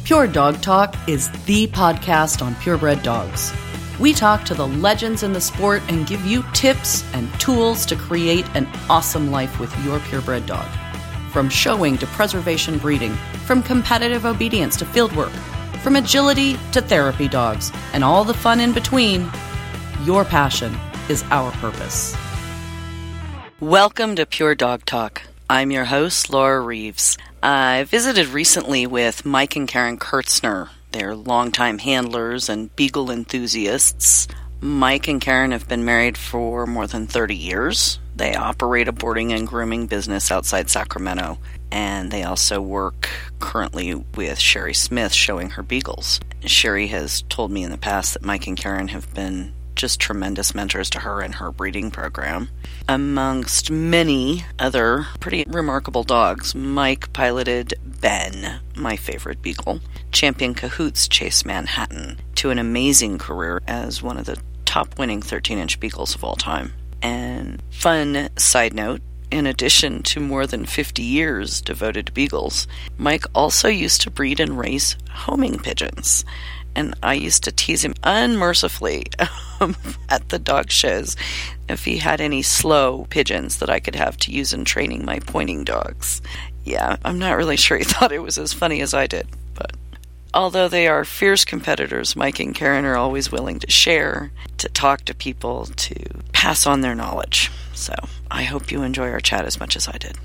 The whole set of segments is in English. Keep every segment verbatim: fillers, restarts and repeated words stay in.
Pure Dog Talk is the podcast on purebred dogs. We talk to the legends in the sport and give you tips and tools to create an awesome life with your purebred dog. From showing to preservation breeding, from competitive obedience to fieldwork, from agility to therapy dogs, and all the fun in between, your passion is our purpose. Welcome to Pure Dog Talk. I'm your host, Laura Reeves. I visited recently with Mike and Karen Kurtzner. They're longtime handlers and beagle enthusiasts. Mike and Karen have been married for more than thirty years. They operate a boarding and grooming business outside Sacramento, and they also work currently with Sherry Smith showing her beagles. Sherry has told me in the past that Mike and Karen have been just tremendous mentors to her in her breeding program. Amongst many other pretty remarkable dogs, Mike piloted Ben, my favorite beagle, Champion Cahoots Chase Manhattan, to an amazing career as one of the top winning thirteen-inch beagles of all time. And fun side note, in addition to more than fifty years devoted to beagles, Mike also used to breed and raise homing pigeons. And I used to tease him unmercifully um, at the dog shows if he had any slow pigeons that I could have to use in training my pointing dogs. Yeah, I'm not really sure he thought it was as funny as I did, but although they are fierce competitors, Mike and Karen are always willing to share, to talk to people, to pass on their knowledge. So I hope you enjoy our chat as much as I did.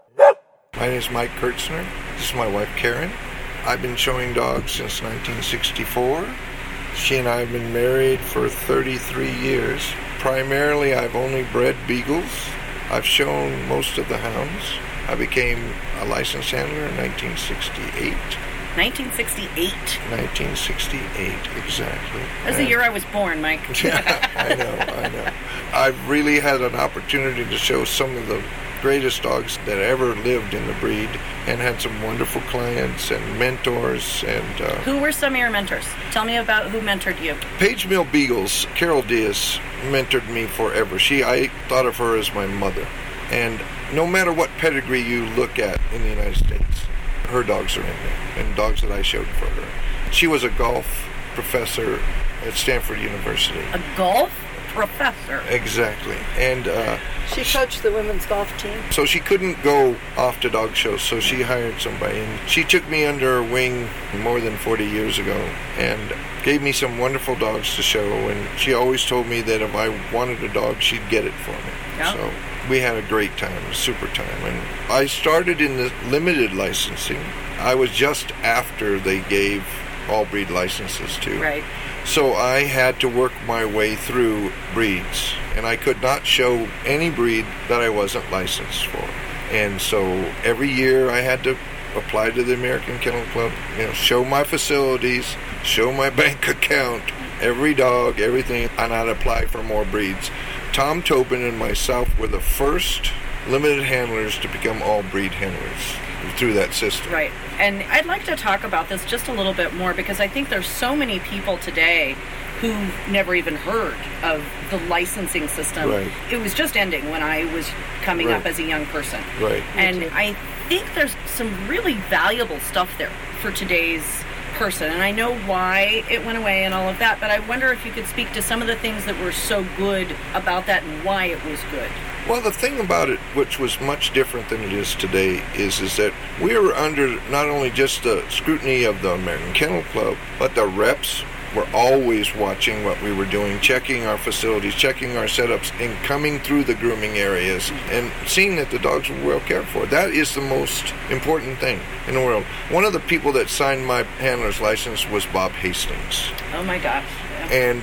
My name is Mike Kurtzner. This is my wife, Karen. I've been showing dogs since nineteen sixty-four. She and I have been married for thirty-three years. Primarily, I've only bred beagles. I've shown most of the hounds. I became a licensed handler in nineteen sixty-eight. nineteen sixty-eight? nineteen sixty-eight, exactly. That was the year I was born, Mike. Yeah, I know, I know. I've really had an opportunity to show some of the greatest dogs that ever lived in the breed, and had some wonderful clients and mentors. And uh, who were some of your mentors? Tell me about who mentored you. Page Mill Beagles, Carol Diaz, mentored me forever. She, I thought of her as my mother. And no matter what pedigree you look at in the United States, her dogs are in there, and dogs that I showed for her. She was a golf professor at Stanford University. A golf professor? Exactly. And uh, she coached the women's golf team. So she couldn't go off to dog shows, so she hired somebody. And she took me under her wing more than forty years ago and gave me some wonderful dogs to show. And she always told me that if I wanted a dog, she'd get it for me. Yeah. So we had a great time, a super time. And I started in the limited licensing. I was just after they gave all breed licenses to. Right. So I had to work my way through breeds, and I could not show any breed that I wasn't licensed for. And so every year I had to apply to the American Kennel Club, you know, show my facilities, show my bank account, every dog, everything, and I'd apply for more breeds. Tom Tobin and myself were the first limited handlers to become all breed handlers through that system. Right. And I'd like to talk about this just a little bit more, because I think there's so many people today who never even heard of the licensing system. Right. It was just ending when I was coming Right. up as a young person. Right. And I think there's some really valuable stuff there for today's person. And I know why it went away and all of that, but I wonder if you could speak to some of the things that were so good about that and why it was good. Well, the thing about it, which was much different than it is today, is is that we were under not only just the scrutiny of the American Kennel Club, but the reps were always watching what we were doing, checking our facilities, checking our setups, and coming through the grooming areas and seeing that the dogs were well cared for. That is the most important thing in the world. One of the people that signed my handler's license was Bob Hastings. Oh my gosh. Yeah. And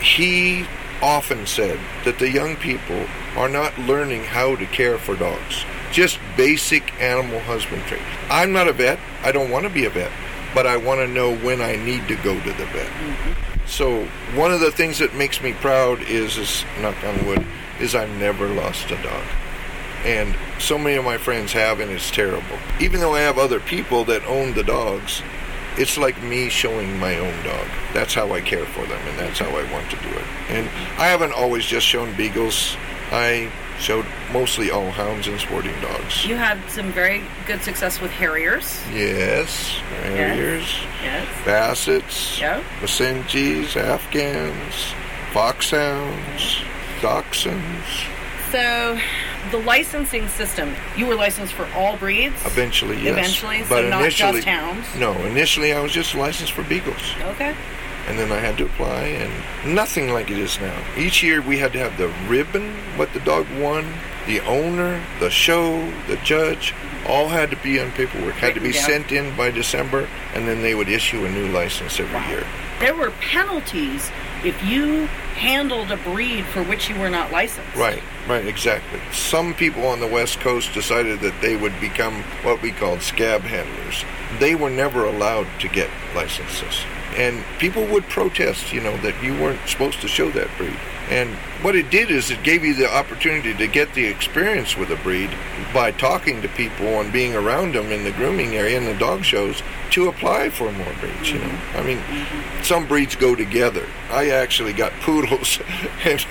he often said that the young people are not learning how to care for dogs. Just basic animal husbandry. I'm not a vet. I don't want to be a vet. But I want to know when I need to go to the vet. Mm-hmm. So one of the things that makes me proud is, is, knock on wood, is I've never lost a dog. And so many of my friends have, and it's terrible. Even though I have other people that own the dogs, it's like me showing my own dog. That's how I care for them, and that's how I want to do it. And I haven't always just shown beagles. I Showed mostly all hounds and sporting dogs. You had some very good success with Harriers. Yes, Harriers, Yes. Bassets, Yep. Basenjis, Afghans, Foxhounds, Dachshunds. So, the licensing system, you were licensed for all breeds? Eventually, yes. Eventually, so but not initially, just hounds? No, initially I was just licensed for beagles. Okay. And then I had to apply, and nothing like it is now. Each year we had to have the ribbon, what the dog won, the owner, the show, the judge, all had to be on paperwork, had to be Written down. sent in by December, and then they would issue a new license every year. There were penalties if you handled a breed for which you were not licensed. Right, right, exactly. Some people on the West Coast decided that they would become what we called scab handlers. They were never allowed to get licenses. And people would protest, you know, that you weren't supposed to show that breed. And what it did is it gave you the opportunity to get the experience with a breed by talking to people and being around them in the grooming area and the dog shows to apply for more breeds, you know. I mean, some breeds go together. I actually got poodles. and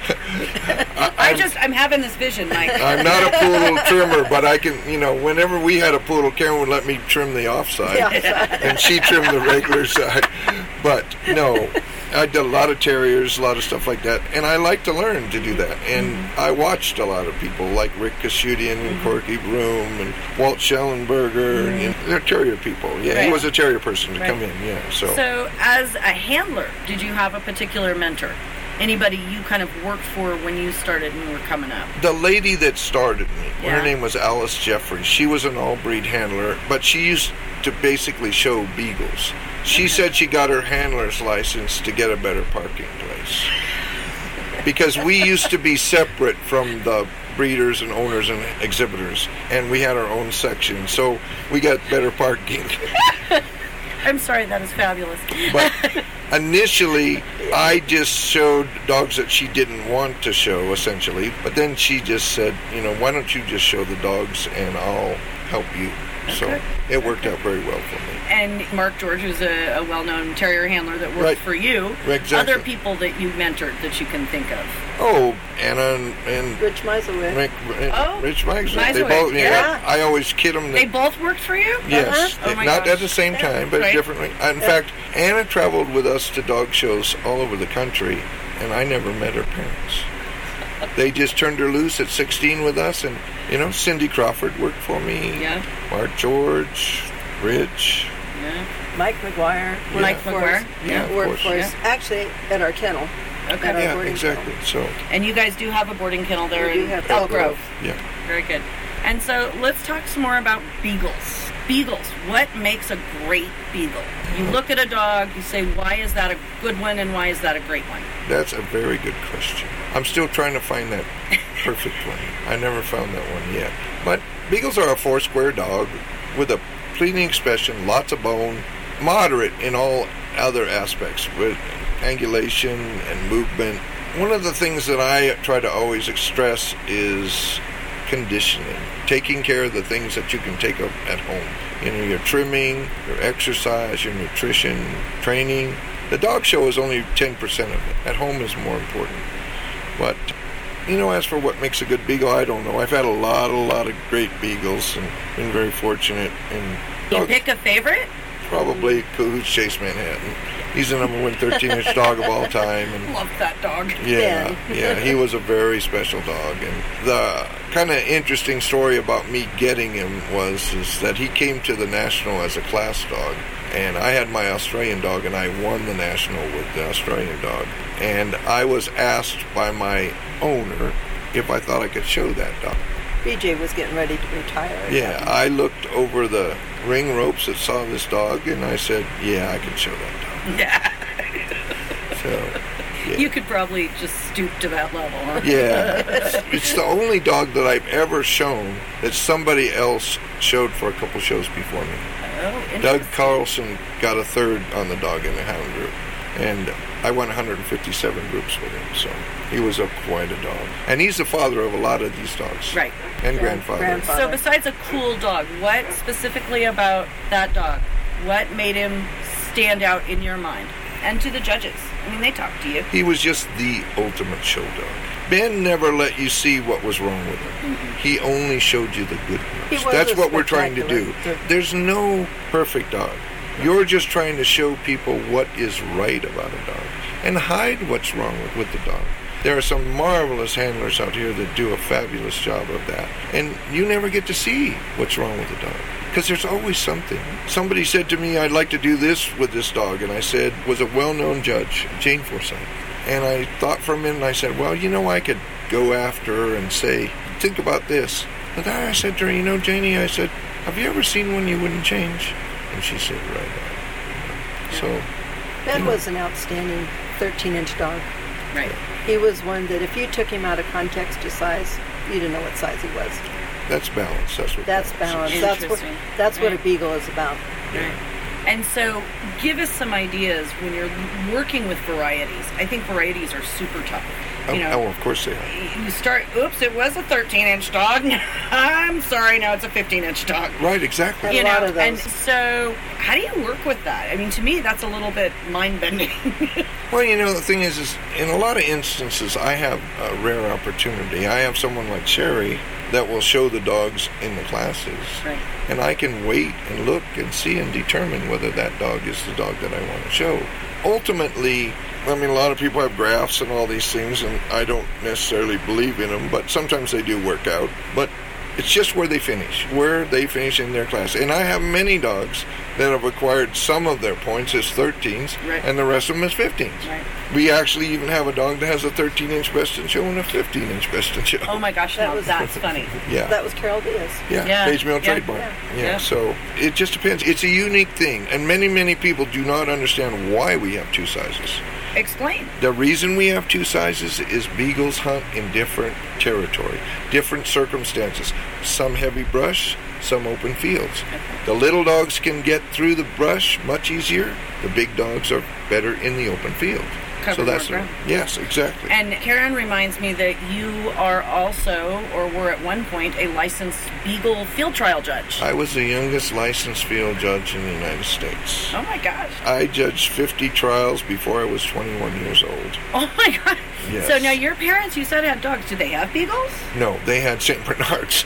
I, I just, I'm having this vision, Mike. I'm not a poodle trimmer, but I can, you know, whenever we had a poodle, Karen would let me trim the offside. Yeah. And she trimmed the regular side. But no, I did a lot of terriers, a lot of stuff like that, and I like to learn to do that. And mm-hmm. I watched a lot of people like Rick Kashudian and mm-hmm. Corky Broom and Walt Schellenberger. Mm-hmm. And they're terrier people. Yeah, right. He was a terrier person to right. come in. Yeah. So. So, as a handler, did you have a particular mentor? Anybody you kind of worked for when you started and were coming up? The lady that started me, yeah. her name was Alice Jeffrey. She was an all-breed handler, but she used to basically show beagles. She okay. said she got her handler's license to get a better parking place. Because we used to be separate from the breeders and owners and exhibitors, and we had our own section, so we got better parking. I'm sorry, that is fabulous. But initially, I just showed dogs that she didn't want to show, essentially. But then she just said, you know, why don't you just show the dogs and I'll help you. Okay. So it worked okay. out very well for me. And Mark George is a, a well-known terrier handler that worked right. for you. Exactly. Other people that you mentored that you can think of? Oh, Anna and, and Rich Meiselwick. Rick, oh, Rich Meiselwick. Meiselwick. They both. Yeah. yeah. I always kid them. That, they both worked for you? Yes. Uh-huh. Oh my not gosh. at the same time, but right. differently. In yeah. fact, Anna traveled with us to dog shows all over the country, and I never met her parents. They just turned her loose at sixteen with us, and, you know, Cindy Crawford worked for me. Yeah. Mark George, Rich. Yeah. Mike McGuire. Yeah. Mike McGuire. Yeah, of worked course. for us. Yeah. Actually, at our kennel. Okay. At our Yeah, boarding exactly. kennel. So. And you guys do have a boarding kennel there We do in have Elk Elk Grove. Grove. Yeah. Very good. And so let's talk some more about beagles. Beagles. What makes a great beagle? You look at a dog, you say, why is that a good one and why is that a great one? That's a very good question. I'm still trying to find that perfect one. I never found that one yet. But beagles are a four-square dog with a pleasing expression, lots of bone, moderate in all other aspects with angulation and movement. One of the things that I try to always stress is conditioning, taking care of the things that you can take up at home. You know, your trimming, your exercise, your nutrition, training. The dog show is only ten percent of it. At home is more important. But, you know, as for what makes a good beagle, I don't know. I've had a lot, a lot of great beagles and been very fortunate. And You dogs, pick a favorite? probably Cahoots Chase Manhattan. He's the number one thirteen-inch dog of all time. And Love that dog. yeah, yeah, he was a very special dog. And the kind of interesting story about me getting him was is that he came to the National as a class dog. And I had my Australian dog, and I won the National with the Australian dog. And I was asked by my owner if I thought I could show that dog. B J was getting ready to retire. Yeah, I looked over the ring ropes that saw this dog, and I said, yeah, I can show that dog. Yeah. So, yeah. You could probably just stoop to that level, huh? Yeah. It's the only dog that I've ever shown that somebody else showed for a couple shows before me. Oh, Doug interesting. Carlson got a third on the dog in the hound group, and I won one hundred fifty-seven groups with him, so he was a, quite a dog. And he's the father of a lot of these dogs. Right. And Yeah, grandfather. grandfather. So besides a cool dog, what specifically about that dog, what made him stand out in your mind? And to the judges. I mean, they talk to you. He was just the ultimate show dog. Ben never let you see what was wrong with him. Mm-hmm. He only showed you the good He parts. was That's a what we're trying to do. spectacular- There's no perfect dog. You're just trying to show people what is right about a dog and hide what's wrong with, with the dog. There are some marvelous handlers out here that do a fabulous job of that. And you never get to see what's wrong with the dog. Because there's always something. Somebody said to me, I'd like to do this with this dog. And I said, was a well-known judge, Jane Forsyth. And I thought for a minute and I said, well, you know, I could go after her and say, think about this. But then I said to her, you know, Janie, I said, have you ever seen one you wouldn't change? And she said, right on. So, Ben was an outstanding thirteen-inch dog. Right. He was one that if you took him out of context to size, you didn't know what size he was. that's balance. That's what That's balance balance. is. That's what Interesting. that's what a Right. beagle is about. Right. And so, give us some ideas when you're working with varieties. I think varieties are super tough. Oh, You know, oh, of course they are. you start, oops, it was a thirteen-inch dog. I'm sorry, now it's a fifteen-inch dog. Right, exactly. A You lot know, of those. and so, how do you work with that? I mean, to me, that's a little bit mind-bending. Well, you know, the thing is, is in a lot of instances, I have a rare opportunity. I have someone like Sherry that will show the dogs in the classes. Right. And I can wait and look and see and determine whether that dog is the dog that I want to show. Ultimately, I mean, a lot of people have graphs and all these things, and I don't necessarily believe in them, but sometimes they do work out. But it's just where they finish, where they finish in their class. And I have many dogs that have acquired some of their points as thirteens, Right. and the rest of them as fifteens. Right. We actually even have a dog that has a thirteen-inch best in show and a fifteen-inch best in show. Oh my gosh, That now was- that's funny. Yeah. That was Carol Diaz. Yeah, Yeah, Page Mill yeah, Trade Barn. yeah, Yeah. yeah. So it just depends. It's a unique thing, and many, many people do not understand why we have two sizes. Explain. The reason we have two sizes is beagles hunt in different territory, different circumstances. Some heavy brush, some open fields. The little dogs can get through the brush much easier. The big dogs are better in the open field. Cover so more that's ground. yes, exactly. And Karen reminds me that you are also, or were at one point, a licensed Beagle field trial judge. I was the youngest licensed field judge in the United States. Oh my gosh. I judged fifty trials before I was twenty-one years old. Oh my gosh. Yes. So now your parents, you said, had dogs. Do they have beagles? No, they had Saint Bernards.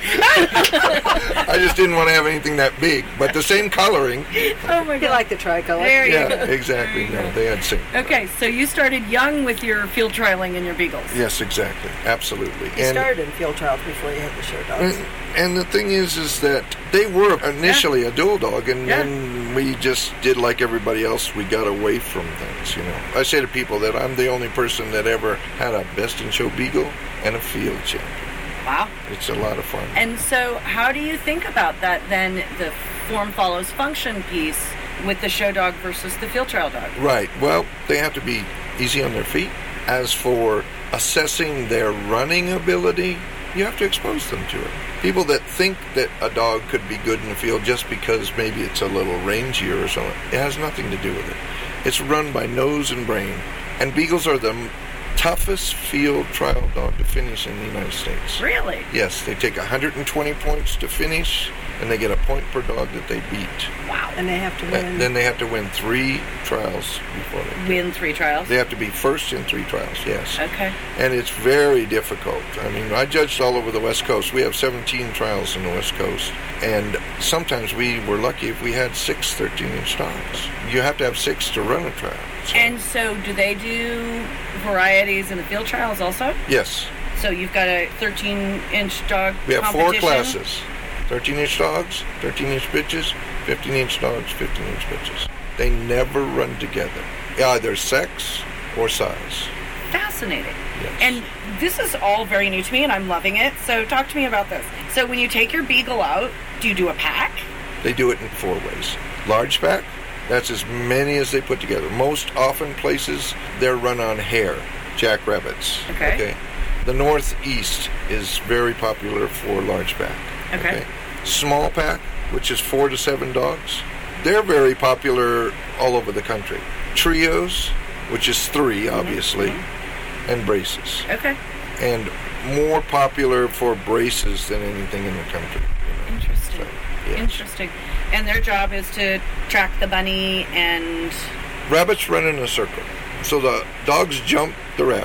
I just didn't want to have anything that big, but the same coloring. Oh my You god. like the tricolor. There you Yeah, go. exactly. No, they had Saint Okay, so you started young with your field trialing and your beagles. Yes, exactly. Absolutely. You started in field trials before you had the show dogs. and, and the thing is, is that they were initially a dual dog, and Yeah. then we just did like everybody else. We got away from things, you know. I say to people that I'm the only person that ever had a best in show beagle and a field champion. Wow. It's a lot of fun. And so how do you think about that then, the form follows function piece with the show dog versus the field trial dog? Right. Well, they have to be easy on their feet. As for assessing their running ability, you have to expose them to it. People that think that a dog could be good in the field just because maybe it's a little rangier or something, it has nothing to do with it. It's run by nose and brain. And beagles are the m- toughest field trial dog to finish in the United States. Really? Yes, they take one hundred twenty points to finish, and they get a point per dog that they beat. Wow. And they have to win. And then they have to win three trials before they Win three trials? They have to be first in three trials, yes. Okay. And it's very difficult. I mean, I judged all over the West Coast. We have seventeen trials in the West Coast. And sometimes we were lucky if we had six thirteen-inch dogs. You have to have six to run a trial. So, And so do they do varieties in the field trials also? yes, So you've got a thirteen-inch dog we have four competition? classes. thirteen-inch dogs, thirteen-inch bitches, fifteen-inch dogs, fifteen-inch bitches. They never run together, either sex or size. Fascinating. Yes. And this is all very new to me, and I'm loving it. So talk to me about this. So when you take your beagle out, do you do a pack? They do it in four ways. Large pack, that's as many as they put together. Most often places, they're run on hare, jackrabbits. Okay. The Northeast is very popular for large pack. Okay. Small pack, which is four to seven dogs, they're very popular all over the country. Trios, which is three, obviously, and braces. Okay. And more popular for braces than anything in the country. you know. Interesting. So, yes. Interesting. And their job is to track the bunny and... Rabbits run in a circle. So the dogs jump the rabbit.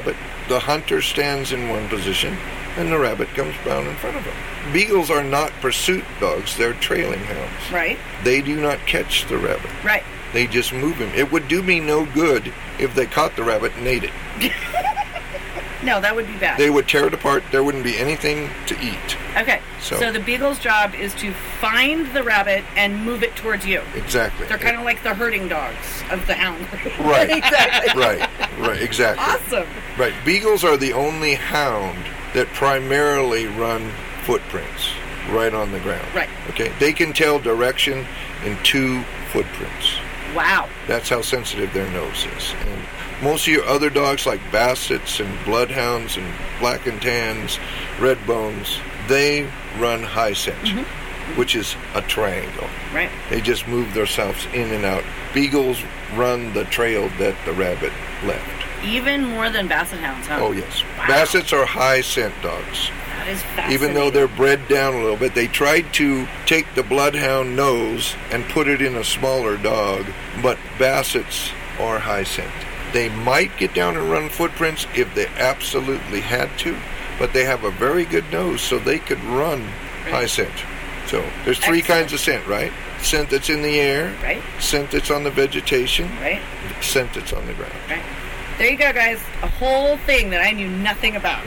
the hunter stands in one position, and the rabbit comes down in front of him. Beagles are not pursuit dogs, they're trailing hounds. Right. They do not catch the rabbit. Right. They just move him. It would do me no good if they caught the rabbit and ate it. No, that would be bad. They would tear it apart. There wouldn't be anything to eat. Okay, So- so, the beagle's job is to find the rabbit and move it towards you. Exactly. They're kind of like the herding dogs of the hound. Right. Exactly. Right. Right. Exactly. Awesome. Right. Beagles are the only hound that primarily run footprints right on the ground. Right. Okay. They can tell direction in two footprints. Wow. That's how sensitive their nose is. And most of your other dogs, like Bassets and Bloodhounds and Black and Tans, Red Bones, they run high scent, Mm-hmm. which is a triangle. Right. They just move themselves in and out. Beagles run the trail that the rabbit left. Even more than basset hounds, huh? Oh, yes. Wow. Bassets are high scent dogs. That is fascinating. Even though they're bred down a little bit, they tried to take the Bloodhound nose and put it in a smaller dog, but Bassets are high scent. They might get down and run footprints if they absolutely had to, but they have a very good nose, so they could run Right. high scent. So there's three Excellent. kinds of scent, right? Scent that's in the air, Right. scent that's on the vegetation, Right. scent that's on the ground. Right. There you go, guys. A whole thing that I knew nothing about.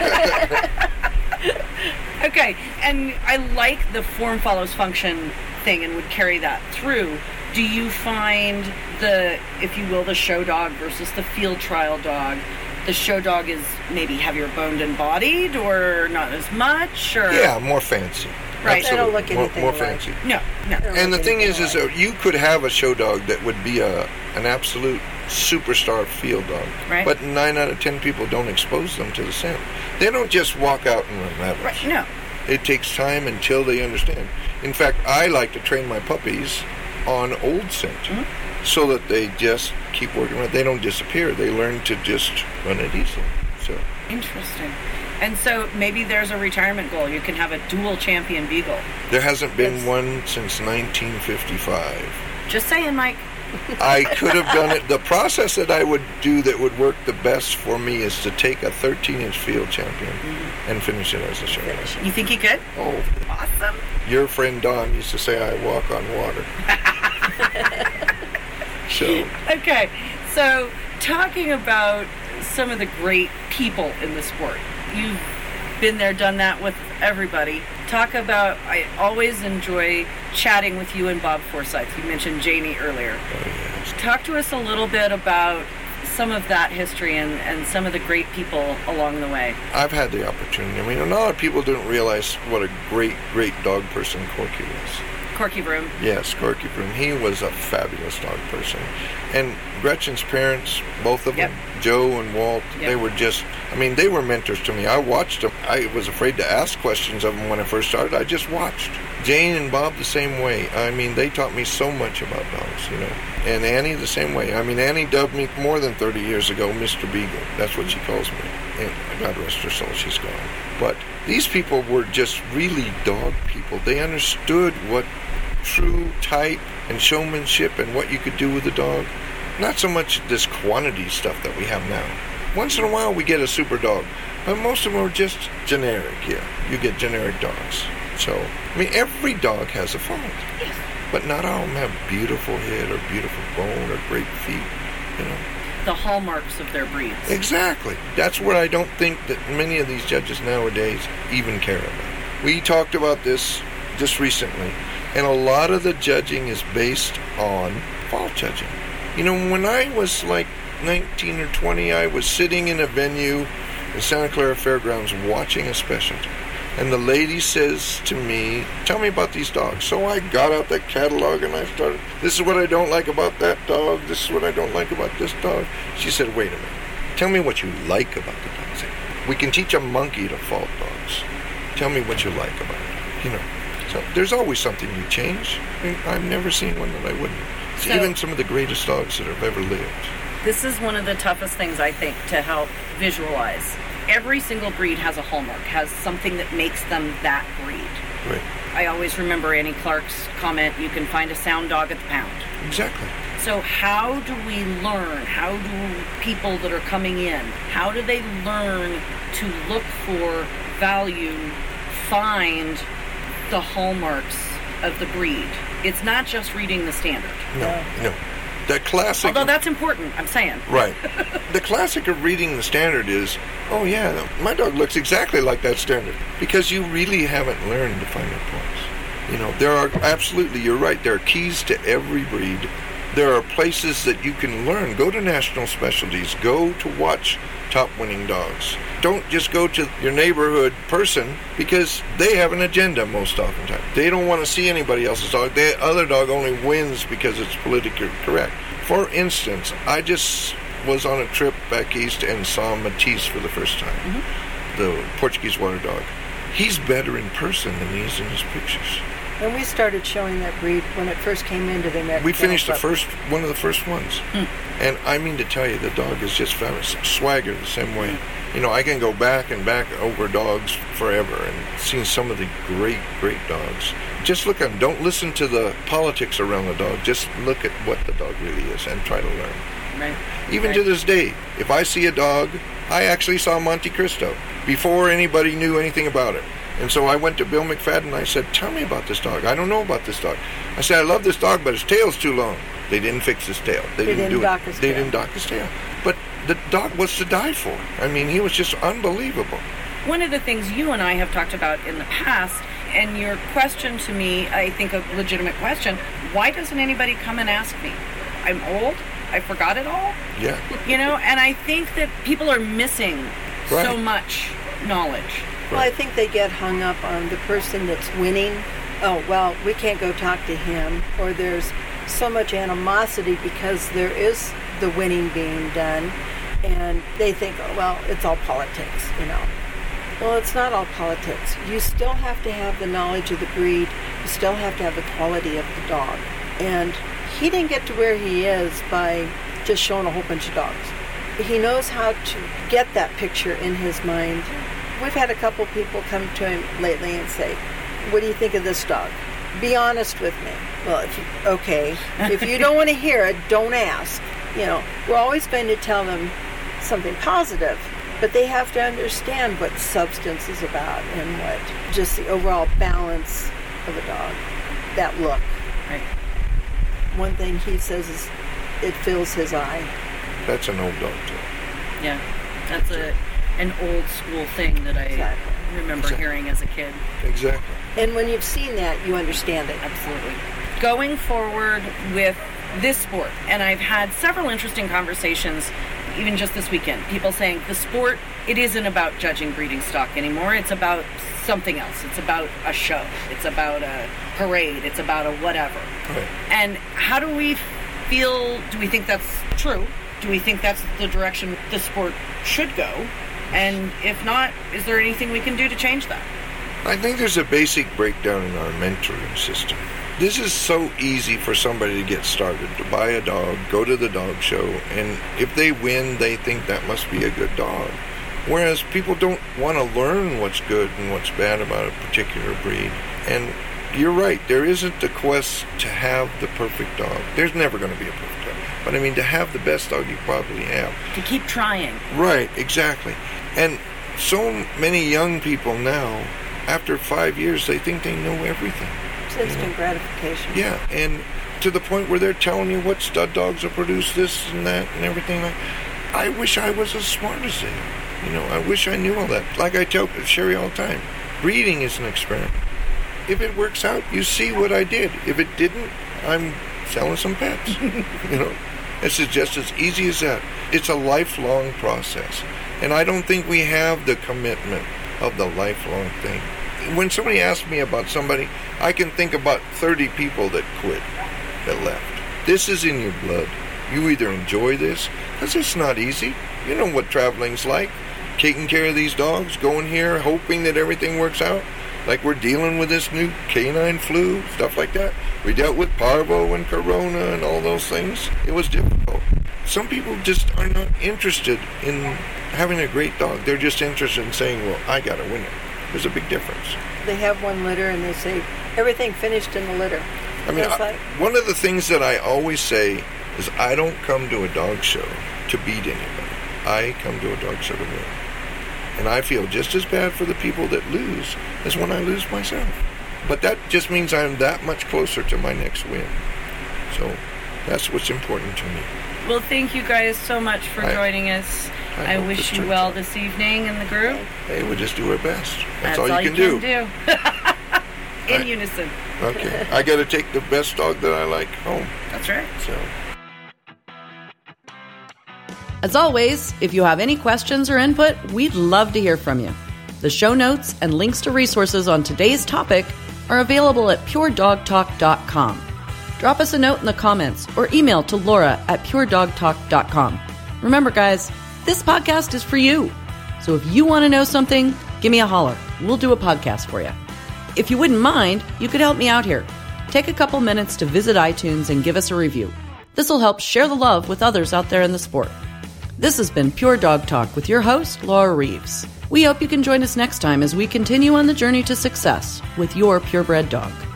Okay, and I like the form follows function thing and would carry that through. Do you find the, if you will, the show dog versus the field trial dog, the show dog is maybe heavier boned and bodied or not as much? Or Yeah, more fancy. Right. They don't look Absolutely. More, anything more alike. fancy. No, no. don't And the look thing is, anything is alike. that you could have a show dog that would be a an absolute superstar field dog, Right. but nine out of ten people don't expose them to the scent. They don't just walk out and run rabbits. Right, no. It takes time until they understand. In fact, I like to train my puppies on old scent, Mm-hmm. so that they just keep working with it. They don't disappear. They learn to just run it easily. So Interesting. And so maybe there's a retirement goal. You can have a dual champion beagle. there hasn't been That's- one since nineteen fifty-five. Just saying, Mike. I could have done it. The process that I would do that would work the best for me is to take a thirteen-inch field champion and finish it as a show dog. You think you could? Oh, Awesome. your friend Don used to say I walk on water. So, Okay, so talking about some of the great people in the sport. You've been there, done that with everybody. Talk about, I always enjoy chatting with you and Bob Forsyth. You mentioned Janie earlier. oh yes. Talk to us a little bit about some of that history and, and some of the great people along the way. I've had the opportunity. I mean, a lot of people don't realize what a great, great dog person Corky was. Corky Broom. Yes, Corky Broom. He was a fabulous dog person. And Gretchen's parents, both of Yep. them, Joe and Walt, Yep. they were just, I mean, they were mentors to me. I watched them. I was afraid to ask questions of them when I first started. I just watched. Jane and Bob the same way. I mean, they taught me so much about dogs, you know. And Annie the same way. I mean, Annie dubbed me more than thirty years ago Mister Beagle. That's what she calls me. And God rest her soul, she's gone. But these people were just really dog people. They understood what true type and showmanship and what you could do with a dog. Not so much this quantity stuff that we have now. Once in a while we get a super dog, but most of them are just generic. Yeah, you get generic dogs. So, I mean, every dog has a fault. Yes. But not all of them have beautiful head or beautiful bone or great feet, you know. The hallmarks of their breeds. Exactly. That's what I don't think that many of these judges nowadays even care about. We talked about this just recently, and a lot of the judging is based on fault judging. You know, when I was like nineteen or twenty, I was sitting in a venue in Santa Clara Fairgrounds watching a specialty. And the lady says to me, tell me about these dogs. So I got out that catalog and I started, this is what I don't like about that dog. This is what I don't like about this dog. She said, wait a minute. Tell me what you like about the dogs. I said, we can teach a monkey to fault dogs. Tell me what you like about it. You know, so there's always something you change. I mean, I've never seen one that I wouldn't. It's So- even some of the greatest dogs that have ever lived. This is one of the toughest things, I think, to help visualize. every single breed has a hallmark, has something that makes them that breed. Right. I always remember Annie Clark's comment, you can find a sound dog at the pound. Exactly. So how do we learn? How do people that are coming in, how do they learn to look for value, find the hallmarks of the breed? It's not just reading the standard. No, no. The classic... Although that's important, I'm saying. Right. The classic of reading the standard is, oh yeah, my dog looks exactly like that standard. Because you really haven't learned to find their points. You know, there are, absolutely, you're right, there are keys to every breed. There are places that you can learn. Go to national specialties. Go to watch top winning dogs. Don't just go to your neighborhood person because they have an agenda most often times. They don't want to see anybody else's dog. The other dog only wins because it's politically correct. For instance, I just was on a trip back east and saw Matisse for the first time, mm-hmm. the Portuguese water dog. He's better in person than he is in his pictures. And we started showing that breed when it first came into the American. We finished the Club. first, one of the first ones. Mm. And I mean to tell you, the dog is just fabulous. Swagger the same way. You know, I can go back and back over dogs forever and seen some of the great, great dogs. Just look at them. Don't listen to the politics around the dog. Just look at what the dog really is and try to learn. Right. Even right. to this day, if I see a dog, I actually saw Monte Cristo before anybody knew anything about it. And so I went to Bill McFadden and I said, tell me about this dog. I don't know about this dog. I said, I love this dog, but his tail's too long. They didn't fix his tail. They, they didn't, didn't do dock it. his They tail. didn't dock his tail. But the dog was to die for. I mean, he was just unbelievable. One of the things you and I have talked about in the past, and your question to me, I think a legitimate question, why doesn't anybody come and ask me? I'm old. I forgot it all. Yeah. You know, and I think that people are missing right. so much knowledge. Well, I think they get hung up on the person that's winning. Oh, well, we can't go talk to him. Or there's so much animosity because there is the winning being done. And they think, oh, well, it's all politics, you know. Well, it's not all politics. You still have to have the knowledge of the breed. You still have to have the quality of the dog. And he didn't get to where he is by just showing a whole bunch of dogs. He knows how to get that picture in his mind. We've had a couple people come to him lately and say, what do you think of this dog? Be honest with me. Well, if you, okay. If you don't want to hear it, don't ask. You know, we're always going to tell them something positive, but they have to understand what substance is about and what just the overall balance of a dog, that look. Right. One thing he says is it fills his eye. That's an old dog, too. Yeah, that's a an old school thing that I Exactly. remember Exactly. hearing as a kid. Exactly. And when you've seen that, you understand it. Absolutely. Going forward with this sport, and I've had several interesting conversations, even just this weekend, people saying the sport, it isn't about judging breeding stock anymore. It's about something else. It's about a show. It's about a parade. It's about a whatever. Right. And how do we feel, do we think that's true? Do we think that's the direction the sport should go? And if not, is there anything we can do to change that? I think there's a basic breakdown in our mentoring system. This is so easy for somebody to get started, to buy a dog, go to the dog show, and if they win, they think that must be a good dog. Whereas people don't want to learn what's good and what's bad about a particular breed. And you're right, there isn't the quest to have the perfect dog. There's never going to be a perfect dog. But I mean, to have the best dog you probably have. To keep trying. Right, exactly. And so many young people now, after five years, they think they know everything. It's instant gratification. Yeah, and to the point where they're telling you what stud dogs will produce this and that and everything. Like, I wish I was as smart as they are. You know, I wish I knew all that. Like I tell Sherry all the time, breeding is an experiment. If it works out, you see what I did. If it didn't, I'm selling some pets. You know, it's just as easy as that. It's a lifelong process. And I don't think we have the commitment of the lifelong thing. When somebody asks me about somebody, I can think about thirty people that quit, that left. This is in your blood. You either enjoy this, because it's not easy. You know what traveling's like. Taking care of these dogs, going here, hoping that everything works out. Like we're dealing with this new canine flu, stuff like that. We dealt with parvo and corona and all those things. It was difficult. Some people just are not interested in having a great dog. They're just interested in saying, well, I got to win it. There's a big difference. They have one litter and they say, everything finished in the litter. I mean, I, like... one of the things that I always say is I don't come to a dog show to beat anybody. I come to a dog show to win. And I feel just as bad for the people that lose as when I lose myself. But that just means I'm that much closer to my next win. So that's what's important to me. Well, thank you guys so much for I, joining us. I, I wish you well out. this evening in the group. Hey, we'll just do our best. That's, that's all, all you you can, can do. do. in I, unison. Okay. I got to take the best dog that I like home. That's right. So... As always, if you have any questions or input, we'd love to hear from you. The show notes and links to resources on today's topic are available at pure dog talk dot com. Drop us a note in the comments or email to Laura at pure dog talk dot com. Remember, guys, this podcast is for you. So if you want to know something, give me a holler. We'll do a podcast for you. If you wouldn't mind, you could help me out here. Take a couple minutes to visit iTunes and give us a review. This will help share the love with others out there in the sport. This has been Pure Dog Talk with your host, Laura Reeves. We hope you can join us next time as we continue on the journey to success with your purebred dog.